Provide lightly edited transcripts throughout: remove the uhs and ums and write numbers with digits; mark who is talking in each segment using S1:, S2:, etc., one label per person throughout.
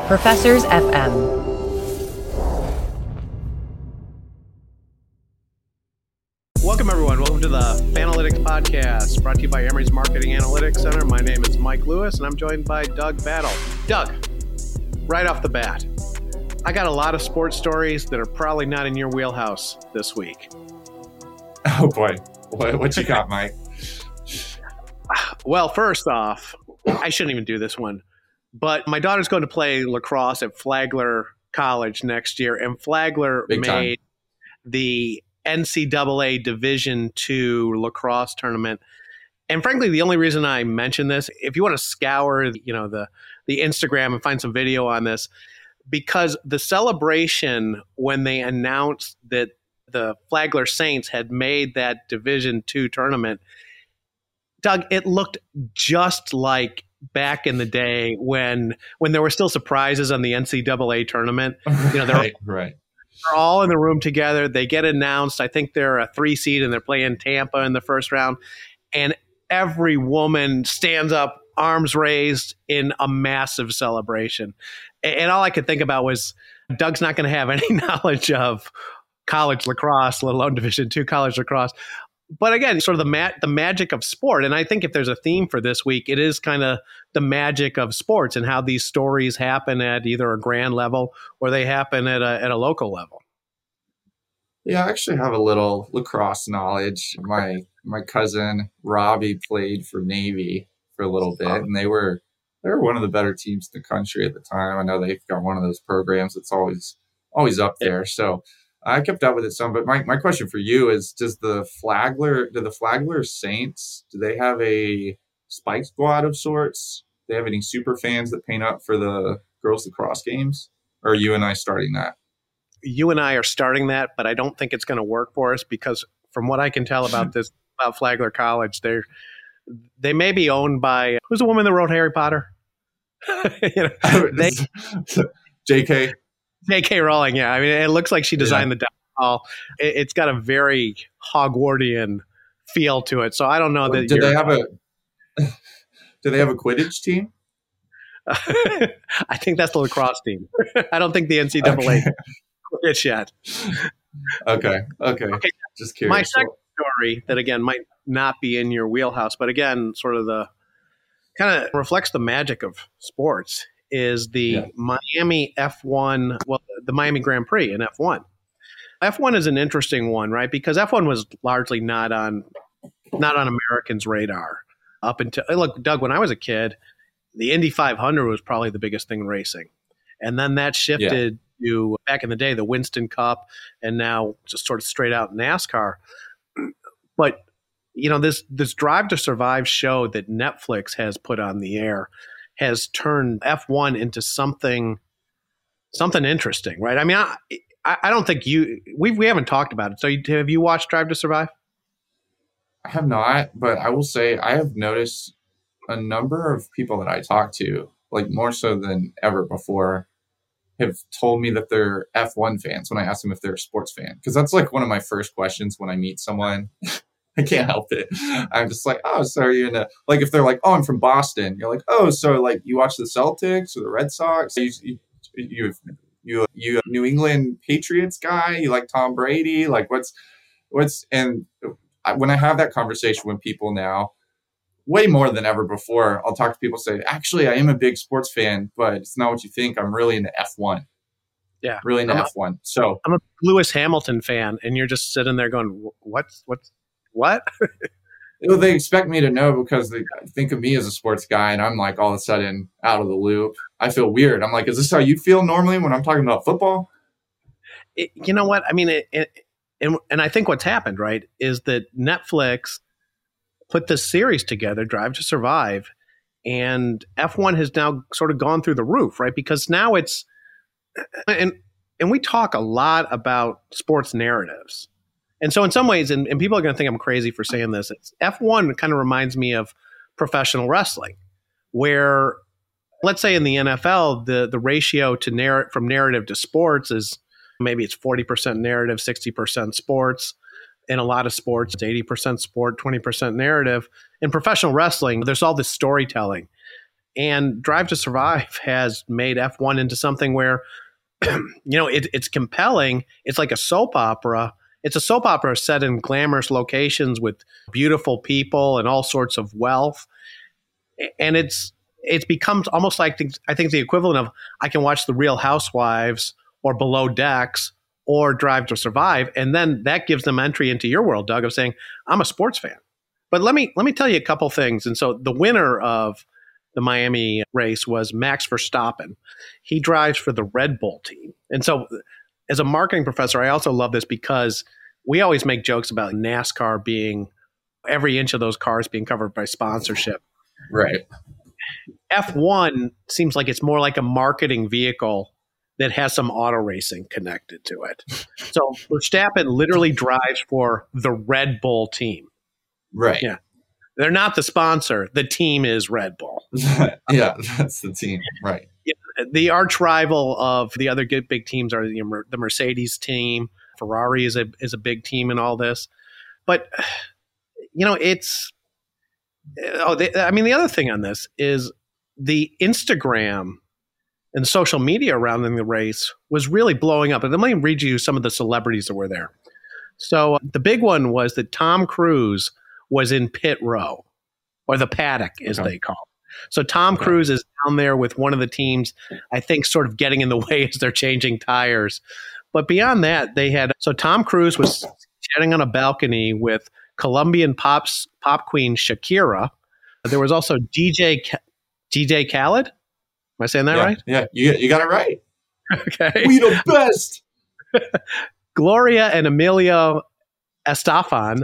S1: Professors FM.
S2: Welcome, everyone. Welcome to the Fanalytics Podcast, brought to you by Emory's Marketing Analytics Center. My name is Mike Lewis, and I'm joined by Doug Battle. Doug, right off the bat, I got a lot of sports stories that are probably not in your wheelhouse this week.
S3: Oh, boy. What you got, Mike?
S2: Well, first off, I shouldn't even do this one, but my daughter's going to play lacrosse at Flagler College next year, and Flagler made the NCAA Division II lacrosse tournament. And frankly, the only reason I mention this, if you want to scour, the Instagram and find some video on this, because the celebration when they announced that the Flagler Saints had made that Division II tournament, Doug, it looked just like back in the day when there were still surprises on the NCAA tournament.
S3: Right.
S2: They're all in the room together. They get announced. I think they're a 3 seed and they're playing Tampa in the first round. And every woman stands up, arms raised in a massive celebration. And all I could think about was Doug's not going to have any knowledge of college lacrosse, let alone Division II college lacrosse. But again, sort of the magic of sport. And I think if there's a theme for this week, it is kind of the magic of sports and how these stories happen at either a grand level or they happen at a local level.
S3: Yeah, I actually have a little lacrosse knowledge. My cousin Robbie played for Navy for a little bit, and they were one of the better teams in the country at the time. I know they've got one of those programs that's always up there. So I kept up with it some, but my question for you is, do the Flagler Saints, do they have a spike squad of sorts? Do they have any super fans that paint up for the girls lacrosse games? Or are you and I starting that?
S2: You and I are starting that, but I don't think it's going to work for us because from what I can tell about Flagler College, they may be owned by, who's the woman that wrote Harry Potter?
S3: J.K.
S2: J.K. Rowling, yeah. I mean, it looks like she designed the dining hall. It's got a very Hogwartian feel to it. So I don't know that.
S3: Do they have a Quidditch team?
S2: I think that's the lacrosse team. I don't think the NCAA Quidditch yet.
S3: Okay. Just curious.
S2: My second story that again might not be in your wheelhouse, but again, sort of the kind of reflects the magic of sports, is the Miami F1, the Miami Grand Prix in F1. F1 is an interesting one, right? Because F1 was largely not on Americans' radar up until, look, Doug, when I was a kid, the Indy 500 was probably the biggest thing in racing. And then that shifted to, back in the day, the Winston Cup, and now just sort of straight out NASCAR. But, this Drive to Survive show that Netflix has put on the air has turned F1 into something interesting, right? I mean, I don't think we haven't talked about it. So have you watched Drive to Survive?
S3: I have not, but I will say I have noticed a number of people that I talk to, like more so than ever before, have told me that they're F1 fans when I ask them if they're a sports fan. Because that's like one of my first questions when I meet someone. I can't help it. I'm just like, oh, so are you into, like, if they're like, oh, I'm from Boston. You're like, oh, so like you watch the Celtics or the Red Sox? You a New England Patriots guy? You like Tom Brady? Like and when I have that conversation with people now, way more than ever before, I'll talk to people say, actually, I am a big sports fan, but it's not what you think. I'm really into F1.
S2: Yeah.
S3: Really into F1. So
S2: I'm a Lewis Hamilton fan, and you're just sitting there going, what?
S3: They expect me to know because they think of me as a sports guy, and I'm like all of a sudden out of the loop. I feel weird. I'm like, is this how you feel normally when I'm talking about football?
S2: You know what? I mean, and I think what's happened, right, is that Netflix put this series together, Drive to Survive, and F1 has now sort of gone through the roof, right? Because now it's and we talk a lot about sports narratives. And so in some ways, and people are going to think I'm crazy for saying this, F1 kind of reminds me of professional wrestling, where, let's say in the NFL, the ratio to from narrative to sports is maybe it's 40% narrative, 60% sports. In a lot of sports, it's 80% sport, 20% narrative. In professional wrestling, there's all this storytelling. And Drive to Survive has made F1 into something where, it's compelling. It's like a soap opera. It's a soap opera set in glamorous locations with beautiful people and all sorts of wealth. And it's become almost like, I think the equivalent of, I can watch The Real Housewives or Below Decks or Drive to Survive. And then that gives them entry into your world, Doug, of saying, I'm a sports fan. But let me tell you a couple things. And so the winner of the Miami race was Max Verstappen. He drives for the Red Bull team. And so as a marketing professor, I also love this because we always make jokes about NASCAR being every inch of those cars being covered by sponsorship.
S3: Right.
S2: F1 seems like it's more like a marketing vehicle that has some auto racing connected to it. So Verstappen literally drives for the Red Bull team.
S3: Right.
S2: Yeah. They're not the sponsor. The team is Red Bull.
S3: Yeah, that's the team. Right.
S2: Yeah, the arch rival of the other big teams are the Mercedes team. Ferrari is a big team in all this. But, it's the other thing on this is the Instagram and social media around the race was really blowing up. And let me read you some of the celebrities that were there. So the big one was that Tom Cruise was in pit row, or the paddock, as they call it. So Tom Cruise is down there with one of the teams, I think, sort of getting in the way as they're changing tires. But beyond that, so Tom Cruise was chatting on a balcony with Colombian pop queen Shakira. There was also DJ Khaled. Am I saying that right?
S3: Yeah, you got it right.
S2: Okay.
S3: We the best.
S2: Gloria and Emilio Estefan.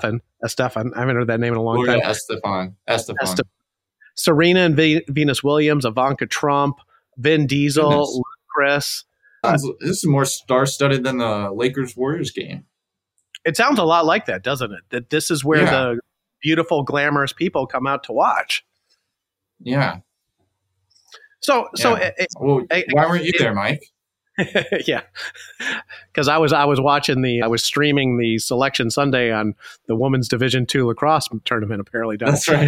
S2: I haven't heard that name in a long
S3: Gloria
S2: time.
S3: Estefan.
S2: Serena and Venus Williams, Ivanka Trump, Vin Diesel, Chris.
S3: This is more star-studded than the Lakers-Warriors game.
S2: It sounds a lot like that, doesn't it? That this is where the beautiful, glamorous people come out to watch.
S3: Yeah.
S2: So
S3: why weren't you there, Mike?
S2: Yeah, because I was watching I was streaming the Selection Sunday on the Women's Division II lacrosse tournament. Apparently,
S3: That's right.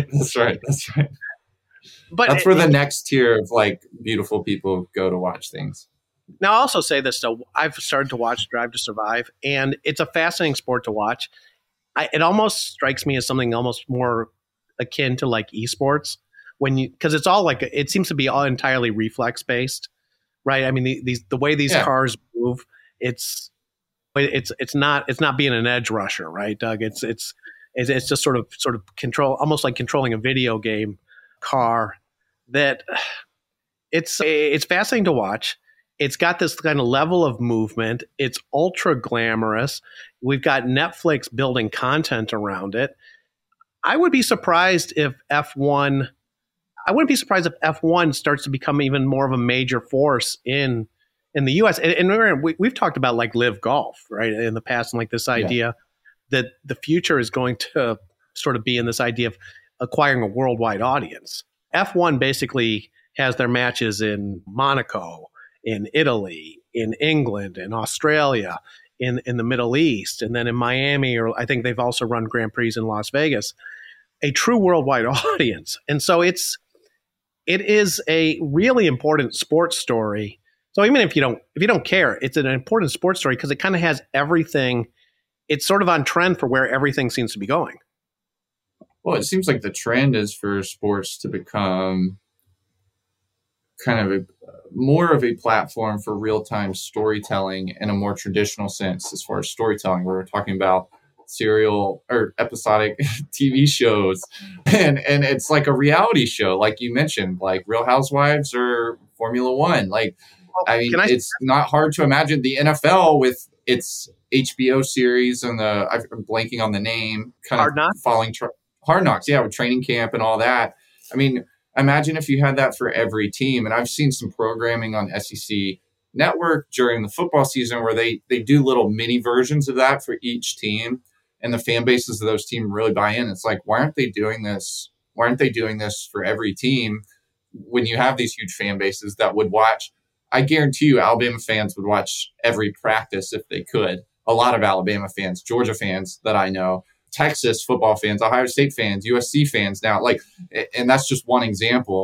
S3: But that's where the next tier of like beautiful people go to watch things.
S2: Now, I'll also say this, though. I've started to watch Drive to Survive, and it's a fascinating sport to watch. It almost strikes me as something almost more akin to like esports because it's all like it seems to be all entirely reflex based. Right. I mean, the way these cars move, it's not being an edge rusher, right, Doug? It's just sort of control, almost like controlling a video game car. That it's fascinating to watch. It's got this kind of level of movement. It's ultra glamorous. We've got Netflix building content around it. I wouldn't be surprised if F1 starts to become even more of a major force in the U.S. And we've talked about like Live Golf, right, in the past, and like this idea that the future is going to sort of be in this idea of acquiring a worldwide audience. F1 basically has their matches in Monaco, in Italy, in England, in Australia, in the Middle East, and then in Miami, or I think they've also run Grand Prix in Las Vegas. A true worldwide audience, and so it is a really important sports story. So even if you don't care, it's an important sports story because it kind of has everything. It's sort of on trend for where everything seems to be going.
S3: Well, it seems like the trend is for sports to become kind of more of a platform for real-time storytelling in a more traditional sense as far as storytelling, where we're talking about serial or episodic TV shows. And it's like a reality show, like you mentioned, like Real Housewives or Formula One. Like, I mean, it's not hard to imagine the NFL with its HBO series and I'm blanking on the name, kind
S2: Hard
S3: of
S2: Knocks?
S3: following Hard Knocks, with training camp and all that. I mean, imagine if you had that for every team. And I've seen some programming on SEC Network during the football season where they do little mini versions of that for each team, and the fan bases of those teams really buy in. It's like, why aren't they doing this? Why aren't they doing this for every team when you have these huge fan bases that would watch? I guarantee you Alabama fans would watch every practice if they could. A lot of Alabama fans, Georgia fans that I know, Texas football fans, Ohio State fans, USC fans now, like, and that's just one example.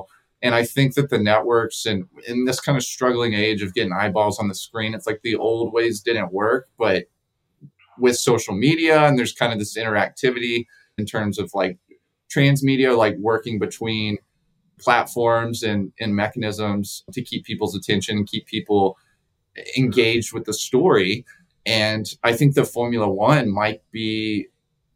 S3: And I think that the networks, and in this kind of struggling age of getting eyeballs on the screen, it's like the old ways didn't work, but with social media, and there's kind of this interactivity in terms of like transmedia, like working between platforms and mechanisms to keep people's attention and keep people engaged with the story. And I think the Formula One might be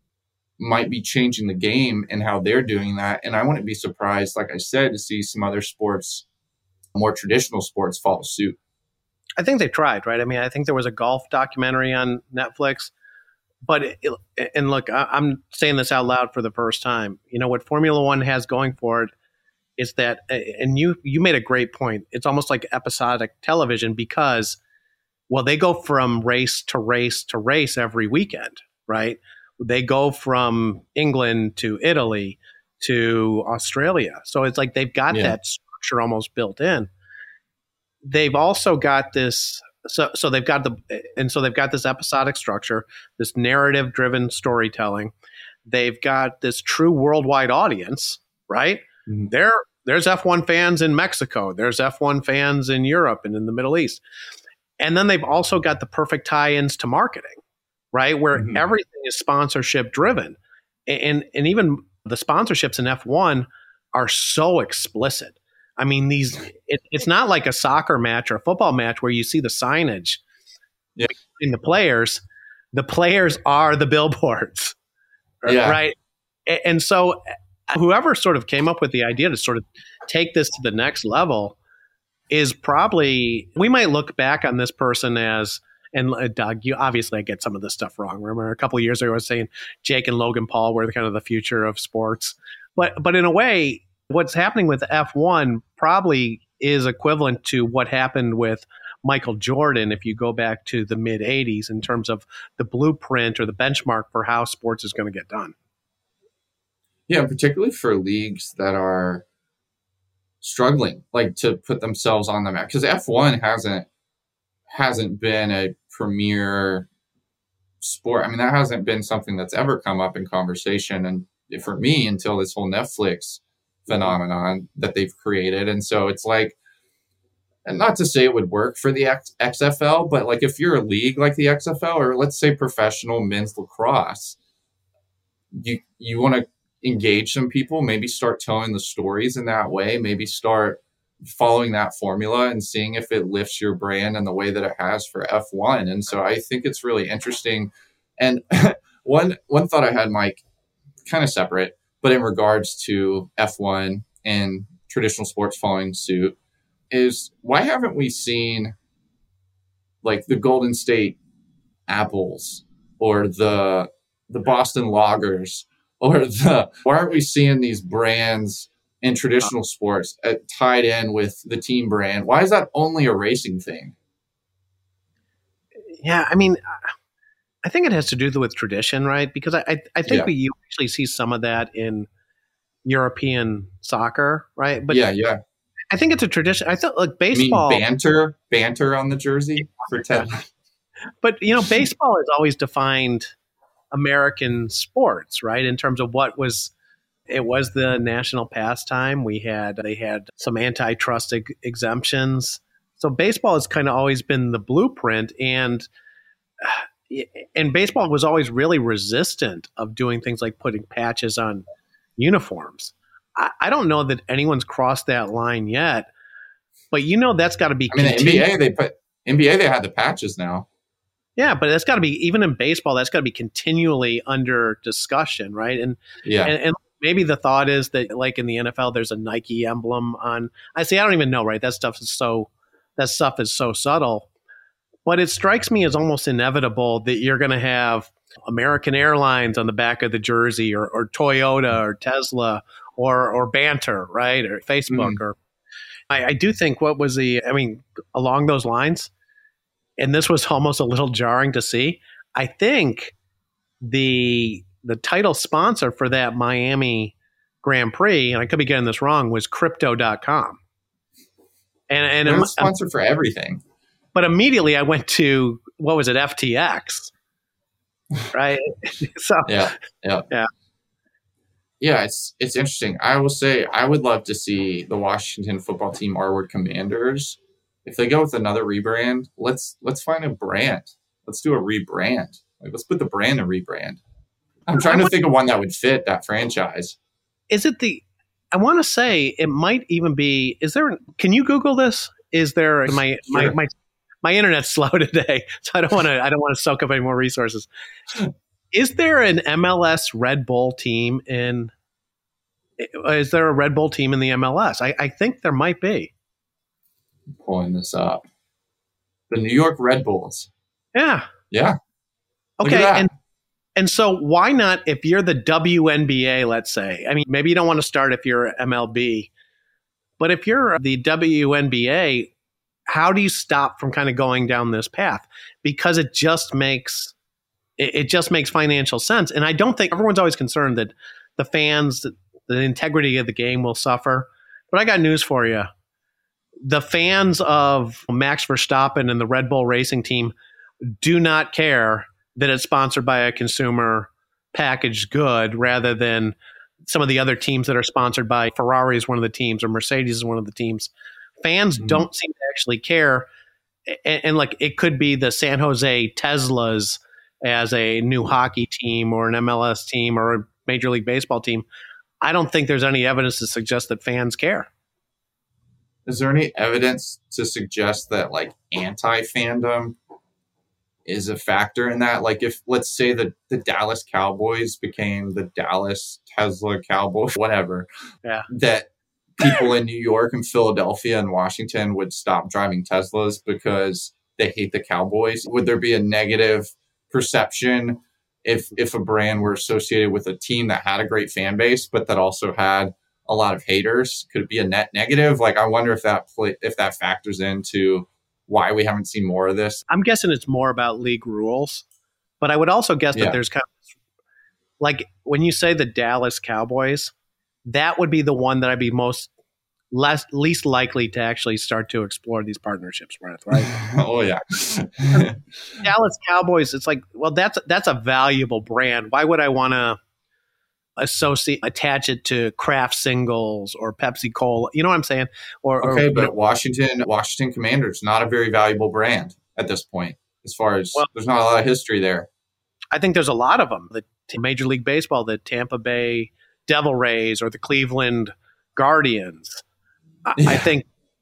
S3: changing the game and how they're doing that. And I wouldn't be surprised, like I said, to see some other sports, more traditional sports, follow suit.
S2: I think they tried, right? I mean, I think there was a golf documentary on Netflix, but and look, I'm saying this out loud for the first time. You know what Formula One has going for it is that, and you made a great point. It's almost like episodic television because, well, they go from race to race to race every weekend, right? They go from England to Italy to Australia. So it's like they've got that structure almost built in. They've also got this, so they've got this episodic structure, this narrative driven storytelling. They've got this true worldwide audience, right? Mm-hmm. There's F1 fans in Mexico. There's F1 fans in Europe and in the Middle East. And then they've also got the perfect tie-ins to marketing, right? Where everything is sponsorship driven. And even the sponsorships in F1 are so explicit. I mean, it's not like a soccer match or a football match where you see the signage in the players. The players are the billboards, right? And so whoever sort of came up with the idea to sort of take this to the next level is probably, we might look back on this person as, and Doug, you obviously I get some of this stuff wrong. Remember a couple of years ago I was saying Jake and Logan Paul were kind of the future of sports. But in a way, what's happening with F1 probably is equivalent to what happened with Michael Jordan if you go back to the mid 80s in terms of the blueprint or the benchmark for how sports is going to get done.
S3: Yeah, particularly for leagues that are struggling, like to put themselves on the map, because F1 hasn't been a premier sport. I mean, that hasn't been something that's ever come up in conversation, and for me, until this whole Netflix phenomenon that they've created. And so it's like, and not to say it would work for the XFL, but like if you're a league like the XFL, or let's say professional men's lacrosse, you want to engage some people, maybe start telling the stories in that way, maybe start following that formula and seeing if it lifts your brand in the way that it has for F1. And so I think it's really interesting. And one thought I had, Mike, kind of separate, but in regards to F1 and traditional sports following suit, is why haven't we seen like the Golden State Apples or the Boston Loggers, or why aren't we seeing these brands in traditional sports tied in with the team brand? Why is that only a racing thing?
S2: Yeah, I mean, I think it has to do with tradition, right? Because I think you actually see some of that in European soccer, right? But
S3: yeah.
S2: I think it's a tradition. I thought like baseball.
S3: You mean banter on the jersey for 10.
S2: But baseball has always defined American sports, right? In terms of it was the national pastime. They had some antitrust exemptions. So baseball has kind of always been the blueprint, and baseball was always really resistant of doing things like putting patches on uniforms. I don't know that anyone's crossed that line yet, but that's got to be.
S3: I mean, the NBA, they had the patches now.
S2: Yeah, but that's got to be, even in baseball, that's got to be continually under discussion, right? And maybe the thought is that, like in the NFL, there's a Nike emblem on. I don't even know, right? That stuff is so subtle, but it strikes me as almost inevitable that you're going to have American Airlines on the back of the jersey, or Toyota, or Tesla, or Banter, right, or Facebook, or I do think along those lines. And this was almost a little jarring to see. I think the title sponsor for that Miami Grand Prix, and I could be getting this wrong, was Crypto.com. And
S3: they're a sponsor for everything.
S2: But immediately I went to, what was it, FTX, right? So
S3: yeah. Yeah, it's interesting. I will say I would love to see the Washington football team R-word Commanders. If they go with another rebrand, let's find a brand. Let's do a rebrand. Like let's put the brand in rebrand. I'm
S2: I
S3: trying to think of one that would fit that franchise.
S2: Is it I want to say it might even be. Can you Google this? Is there
S3: Sure.
S2: my internet's slow today, so I don't want to soak up any more resources. Is there an MLS Red Bull team in? Is there a Red Bull team in the MLS? I think there might be.
S3: Pulling this up. The New York Red Bulls.
S2: Yeah.
S3: Yeah.
S2: Okay. And so why not, if you're the WNBA, let's say, I mean, maybe you don't want to start if you're MLB, but if you're the WNBA, how do you stop from kind of going down this path? Because it just makes financial sense. And I don't think everyone's always concerned that the fans, the integrity of the game will suffer. But I got news for you. The fans of Max Verstappen and the Red Bull Racing Team do not care that it's sponsored by a consumer packaged good rather than some of the other teams that are sponsored by Ferrari is one of the teams or Mercedes is one of the teams. Fans don't seem to actually care. And like it could be the San Jose Teslas as a new hockey team or an MLS team or a Major League Baseball team. I don't think there's any evidence to suggest that fans care.
S3: Is there any evidence to suggest that like anti-fandom is a factor in that? Like if, let's say the Dallas Cowboys became the Dallas Tesla Cowboys, whatever, that people in New York and Philadelphia and Washington would stop driving Teslas because they hate the Cowboys. Would there be a negative perception if a brand were associated with a team that had a great fan base, but that also had a lot of haters? Could it be a net negative? Like, I wonder if that factors into why we haven't seen more of this.
S2: I'm guessing it's more about league rules, but I would also guess that there's kind of like when you say the Dallas Cowboys, that would be the one that I'd be least likely to actually start to explore these partnerships with, right?
S3: Oh yeah.
S2: Dallas Cowboys, it's like, well, that's a valuable brand. Why would I want to attach it to Kraft Singles or Pepsi Cola? You know what I'm saying?
S3: But Washington Commanders, not a very valuable brand at this point, as far as there's not a lot of history there.
S2: I think there's a lot of them. The Major League Baseball, the Tampa Bay Devil Rays or the Cleveland Guardians. I think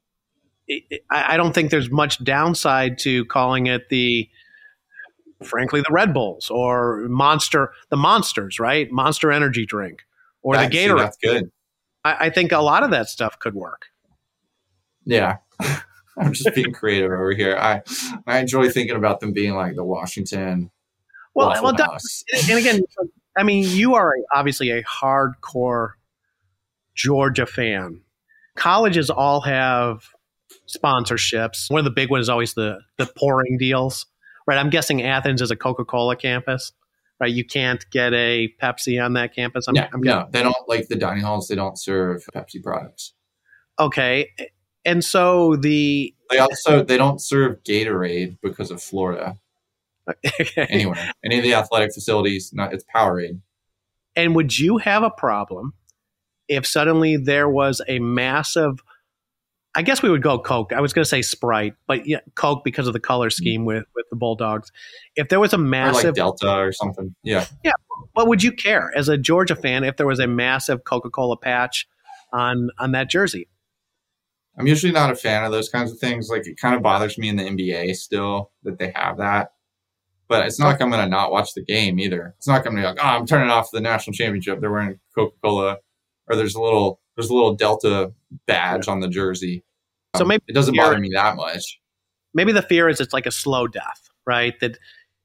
S2: I don't think there's much downside to calling it frankly, the Red Bulls or the Monsters, right? Monster Energy Drink or the Gatorade.
S3: That's good.
S2: I think a lot of that stuff could work.
S3: Yeah. I'm just being creative over here. I enjoy thinking about them being like the Washington Waffle House.
S2: And again, I mean, you are obviously a hardcore Georgia fan. Colleges all have sponsorships. One of the big ones is always the pouring deals. Right, I'm guessing Athens is a Coca-Cola campus, right? You can't get a Pepsi on that campus.
S3: No, they don't, like the dining halls. They don't serve Pepsi products.
S2: Okay, and so they
S3: don't serve Gatorade because of Florida. Okay. Anyway, any of the athletic facilities, it's Powerade.
S2: And would you have a problem if suddenly there was a massive? I guess we would go Coke. I was going to say Sprite, but Coke because of the color scheme with the Bulldogs. If there was a massive,
S3: or like Delta or something, yeah.
S2: What would you care as a Georgia fan if there was a massive Coca-Cola patch on that jersey?
S3: I'm usually not a fan of those kinds of things. Like it kind of bothers me in the NBA still that they have that, but it's not like I'm going to not watch the game either. It's not going to be like, I'm turning off the national championship. They're wearing Coca-Cola, or there's a little Delta badge on the jersey.
S2: So maybe
S3: it doesn't bother me that much.
S2: Maybe the fear is it's like a slow death, right? That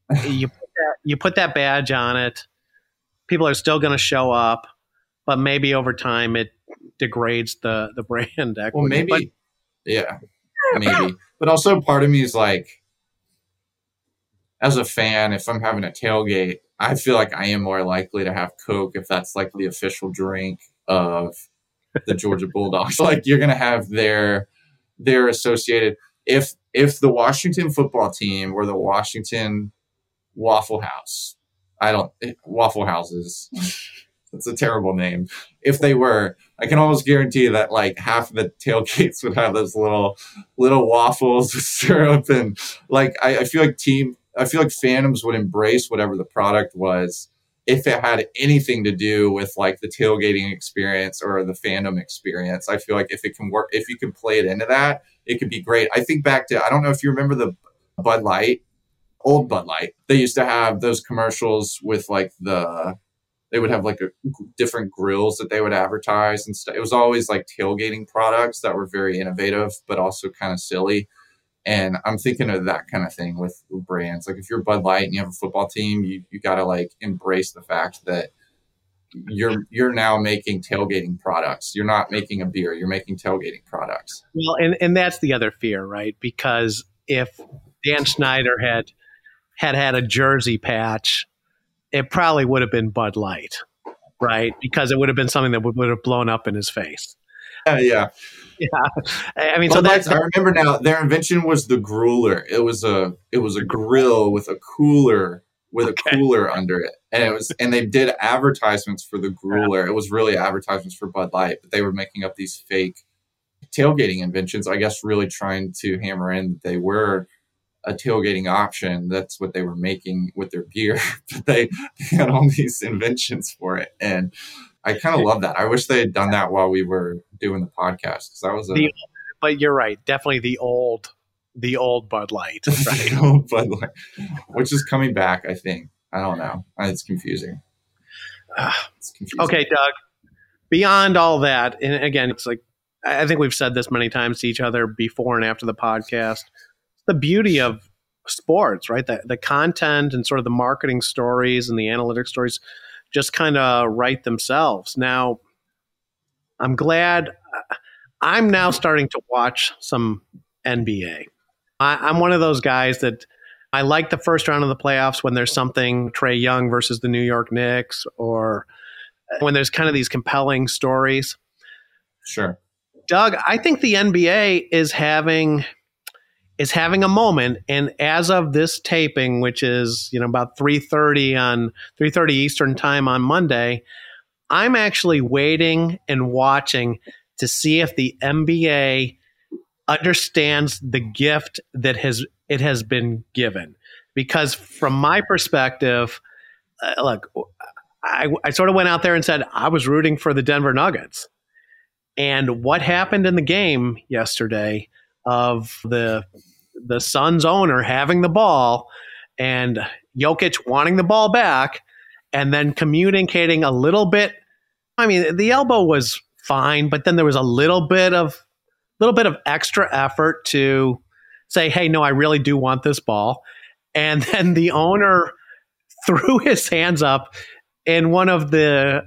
S2: you put that badge on it, people are still going to show up, but maybe over time it degrades the brand equity.
S3: Well, maybe, maybe. But also part of me is like, as a fan, if I'm having a tailgate, I feel like I am more likely to have Coke if that's like the official drink of the Georgia Bulldogs. Like you're going to have their associated. If the Washington football team were the Washington Waffle House, Waffle Houses That's a terrible name. If they were, I can almost guarantee that like half of the tailgates would have those little waffles with syrup, and like I feel like fandoms would embrace whatever the product was if it had anything to do with like the tailgating experience or the fandom experience. I feel like if it can work, if you can play it into that, it could be great. I think back to, I don't know if you remember the Bud Light, old Bud Light. They used to have those commercials with like they would have like different grills that they would advertise and stuff. It was always like tailgating products that were very innovative, but also kind of silly. And I'm thinking of that kind of thing with brands. Like if you're Bud Light and you have a football team, you got to like embrace the fact that you're now making tailgating products. You're not making a beer. You're making tailgating products.
S2: Well, and that's the other fear, right? Because if Dan Snyder had a jersey patch, it probably would have been Bud Light, right? Because it would have been something that would have blown up in his face.
S3: Yeah.
S2: I mean,
S3: Bud Lights, I remember now. Their invention was the grueler. It was a grill with a cooler under it, and they did advertisements for the grueler. It was really advertisements for Bud Light, but they were making up these fake tailgating inventions. I guess really trying to hammer in that they were a tailgating option. That's what they were making with their beer. But they had all these inventions for it, and I kind of love that. I wish they had done that while we were doing the podcast, because that was
S2: but you're right, definitely the old Bud Light, right?
S3: The old Bud Light, which is coming back. I think. I don't know. It's confusing.
S2: Okay, Doug. Beyond all that, and again, it's like I think we've said this many times to each other before and after the podcast. The beauty of sports, right? The content and sort of the marketing stories and the analytics stories just kind of write themselves. Now, I'm glad I'm now starting to watch some NBA. I'm one of those guys that I like the first round of the playoffs when there's something Trae Young versus the New York Knicks, or when there's kind of these compelling stories.
S3: Sure.
S2: Doug, I think the NBA is having a moment, and as of this taping, which is about 3:30 Eastern time on Monday, I'm actually waiting and watching to see if the NBA understands the gift that it has been given. Because from my perspective, look, I sort of went out there and said I was rooting for the Denver Nuggets, and what happened in the game yesterday of the Suns owner having the ball and Jokic wanting the ball back and then communicating a little bit. I mean, the elbow was fine, but then there was a little bit of extra effort to say, hey, no, I really do want this ball. And then the owner threw his hands up in one of the,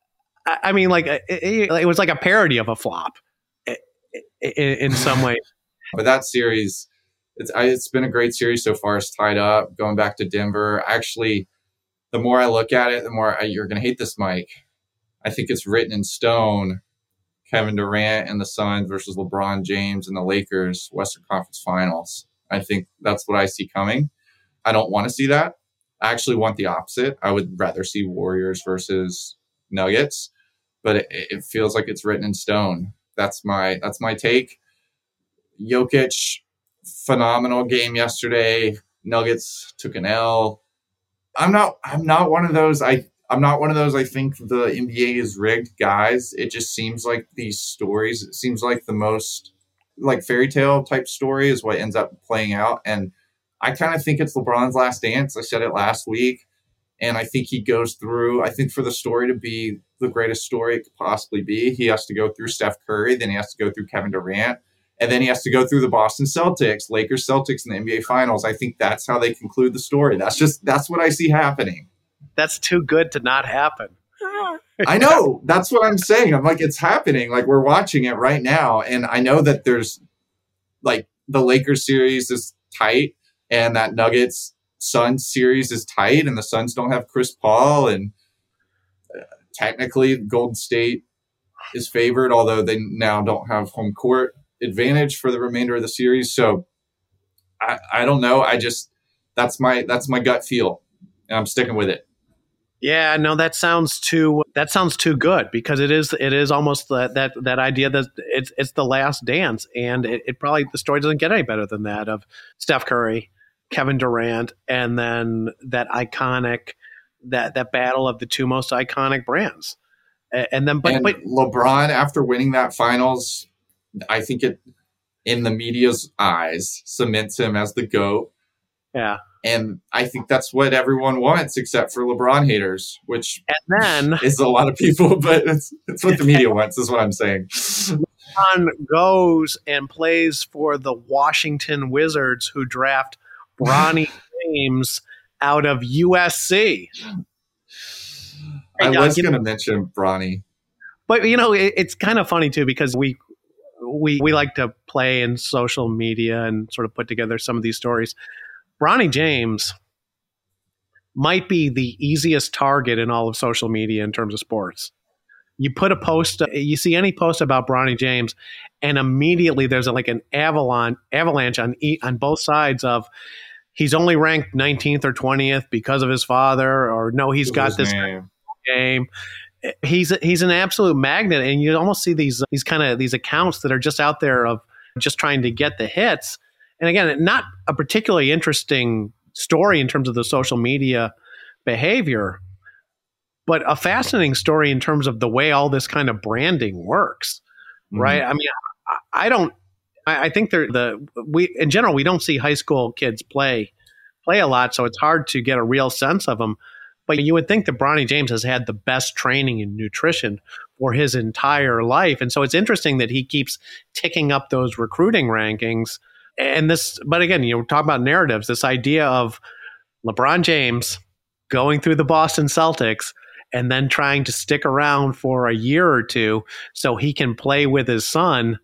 S2: it was like a parody of a flop in some way.
S3: But that series, it's been a great series so far. It's tied up, going back to Denver. Actually, the more I look at it, the more you're going to hate this, Mike. I think it's written in stone. Kevin Durant and the Suns versus LeBron James and the Lakers, Western Conference Finals. I think that's what I see coming. I don't want to see that. I actually want the opposite. I would rather see Warriors versus Nuggets, but it feels like it's written in stone. That's my take. Jokic, phenomenal game yesterday. Nuggets took an L. I'm not one of those. I'm not one of those. I think the NBA is rigged guys. It just seems like these stories. It seems like the most like fairy tale type story is what ends up playing out. And I kind of think it's LeBron's last dance. I said it last week, and I think he goes through. I think for the story to be the greatest story it could possibly be, he has to go through Steph Curry, then he has to go through Kevin Durant. And then he has to go through the Boston Celtics, Lakers Celtics in the NBA Finals. I think that's how they conclude the story. That's what I see happening.
S2: That's too good to not happen.
S3: I know. That's what I'm saying. I'm like, it's happening. Like, we're watching it right now. And I know that there's like the Lakers series is tight and that Nuggets Suns series is tight and the Suns don't have Chris Paul. And technically Golden State is favored, although they now don't have home court advantage for the remainder of the series. So I don't know. That's my gut feel, and I'm sticking with it.
S2: Yeah, no, that sounds too good, because it is almost that idea that it's the last dance, and it probably, the story doesn't get any better than that, of Steph Curry, Kevin Durant, and then that iconic, that battle of the two most iconic brands. And then but
S3: LeBron, after winning that finals, I think it, in the media's eyes, cements him as the GOAT.
S2: Yeah.
S3: And I think that's what everyone wants, except for LeBron haters, which
S2: then
S3: is a lot of people, but it's what the media wants, is what I'm saying.
S2: LeBron goes and plays for the Washington Wizards, who draft Bronny James out of USC.
S3: I was going to mention Bronny.
S2: But, it's kind of funny, too, because we like to play in social media and sort of put together some of these stories. Bronny James might be the easiest target in all of social media in terms of sports. You put a post, you see any post about Bronny James, and immediately there's like an avalanche on both sides of, he's only ranked 19th or 20th because of his father, or no, he's got this game. He's an absolute magnet, and you almost see these accounts that are just out there of just trying to get the hits. And again, not a particularly interesting story in terms of the social media behavior, but a fascinating story in terms of the way all this kind of branding works, right? I mean, I think in general, we don't see high school kids play a lot, so it's hard to get a real sense of them. But you would think that Bronny James has had the best training in nutrition for his entire life. And so it's interesting that he keeps ticking up those recruiting rankings. But again, talk about narratives, this idea of LeBron James going through the Boston Celtics and then trying to stick around for a year or two so he can play with his son.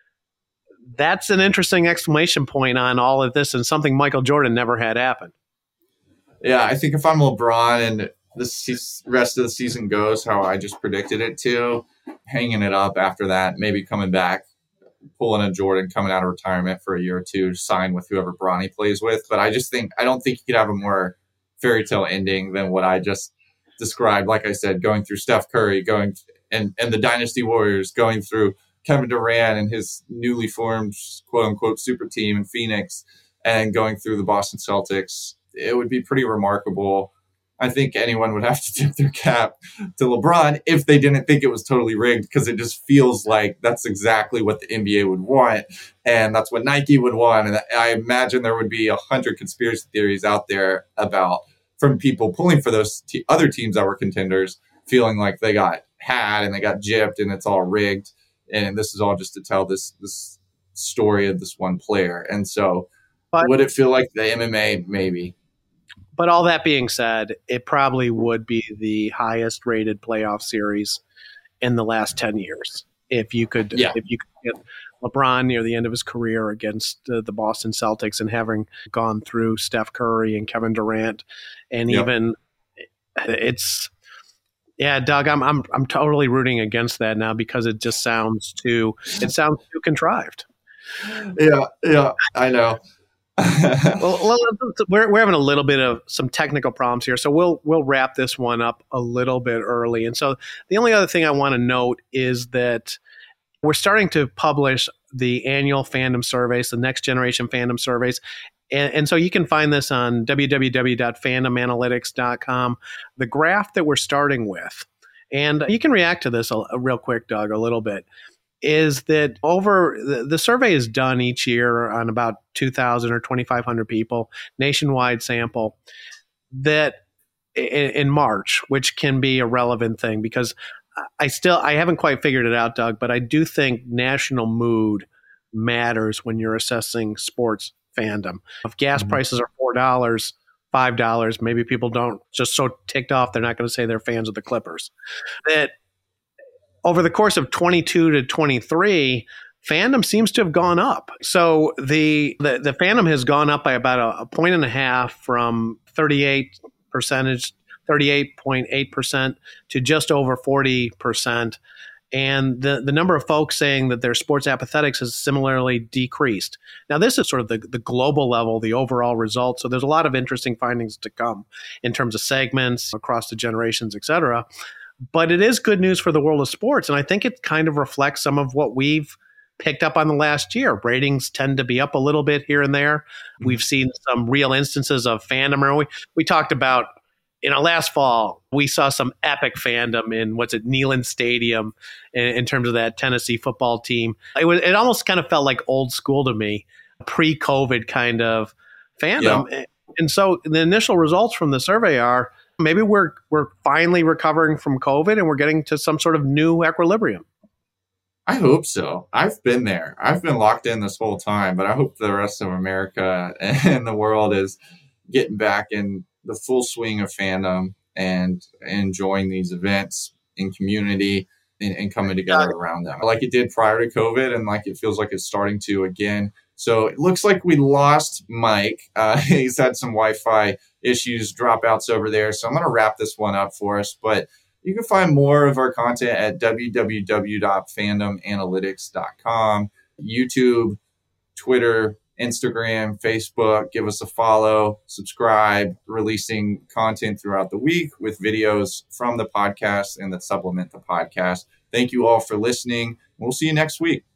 S2: That's an interesting exclamation point on all of this, and something Michael Jordan never had happen.
S3: Yeah, I think if I'm LeBron and the rest of the season goes how I just predicted it to, hanging it up after that, maybe coming back, pulling a Jordan, coming out of retirement for a year or two, sign with whoever Bronny plays with. But I don't think you could have a more fairy tale ending than what I just described. Like I said, going through Steph Curry, and the Dynasty Warriors, going through Kevin Durant and his newly formed quote unquote super team in Phoenix, and going through the Boston Celtics. It would be pretty remarkable. I think anyone would have to tip their cap to LeBron if they didn't think it was totally rigged, because it just feels like that's exactly what the NBA would want, and that's what Nike would want. And I imagine there would be 100 conspiracy theories out there from people pulling for those other teams that were contenders, feeling like they got had and they got gypped and it's all rigged. And this is all just to tell this story of this one player. And so would it feel like the MMA? Maybe.
S2: But all that being said, it probably would be the highest rated playoff series in the last 10 years. If you could get LeBron near the end of his career against the Boston Celtics, and having gone through Steph Curry and Kevin Durant, and even Doug, I'm totally rooting against that now, because it just sounds too contrived.
S3: Yeah, I know.
S2: Well, we're having a little bit of some technical problems here, so we'll wrap this one up a little bit early. And so the only other thing I want to note is that we're starting to publish the annual fandom surveys, the next generation fandom surveys. And so you can find this on www.fandomanalytics.com, the graph that we're starting with. And you can react to this real quick, Doug, a little bit. Is that the survey is done each year on about 2,000 or 2,500 people, nationwide sample, that in March, which can be a relevant thing, because I haven't quite figured it out, Doug, but I do think national mood matters when you're assessing sports fandom. If gas prices are $4, $5, maybe people don't, just so ticked off, they're not going to say they're fans of the Clippers. That over the course of 22 to 23, fandom seems to have gone up. So the fandom has gone up by about a point and a half, from 38.8% to just over 40%. And the number of folks saying that their sports apathetics has similarly decreased. Now, this is sort of the global level, the overall result. So there's a lot of interesting findings to come in terms of segments across the generations, et cetera. But it is good news for the world of sports. And I think it kind of reflects some of what we've picked up on the last year. Ratings tend to be up a little bit here and there. Mm-hmm. We've seen some real instances of fandom. We talked about, last fall, we saw some epic fandom in Neyland Stadium in terms of that Tennessee football team. It almost kind of felt like old school to me, pre-COVID kind of fandom. Yeah. And so the initial results from the survey are maybe we're finally recovering from COVID and we're getting to some sort of new equilibrium.
S3: I hope so. I've been there. I've been locked in this whole time, but I hope the rest of America and the world is getting back in the full swing of fandom and enjoying these events in community and coming together around them like it did prior to COVID, and like it feels like it's starting to again. So it looks like we lost Mike. He's had some Wi-Fi issues, dropouts over there. So I'm going to wrap this one up for us, but you can find more of our content at www.fandomanalytics.com, YouTube, Twitter, Instagram, Facebook. Give us a follow, subscribe, releasing content throughout the week with videos from the podcast and that supplement the podcast. Thank you all for listening. We'll see you next week.